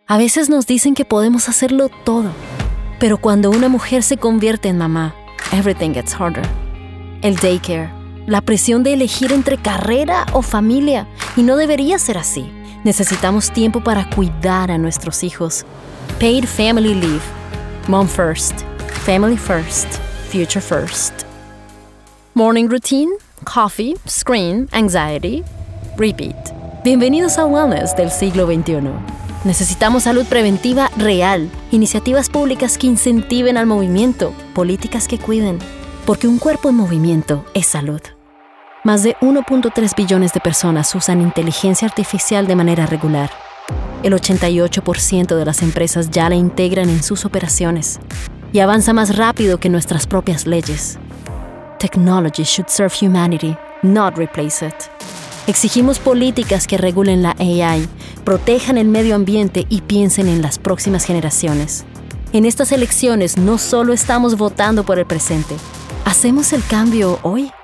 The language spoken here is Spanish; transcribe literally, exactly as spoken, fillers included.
A veces nos dicen que podemos hacerlo todo, pero cuando una mujer se convierte en mamá, everything gets harder. El daycare, la presión de elegir entre carrera o familia, y no debería ser así. Necesitamos tiempo para cuidar a nuestros hijos. Paid family leave. Mom first. Family first. Future first. Morning routine, coffee, screen, anxiety, repeat. Bienvenidos a Wellness del siglo veintiuno. Necesitamos salud preventiva real, iniciativas públicas que incentiven al movimiento, políticas que cuiden, porque un cuerpo en movimiento es salud. Más de uno punto tres billones de personas usan inteligencia artificial de manera regular. El ochenta y ocho por ciento de las empresas ya la integran en sus operaciones y avanza más rápido que nuestras propias leyes. Technology should serve humanity, not replace it. Exigimos políticas que regulen la A I, protejan el medio ambiente y piensen en las próximas generaciones. En estas elecciones no solo estamos votando por el presente, hacemos el cambio hoy.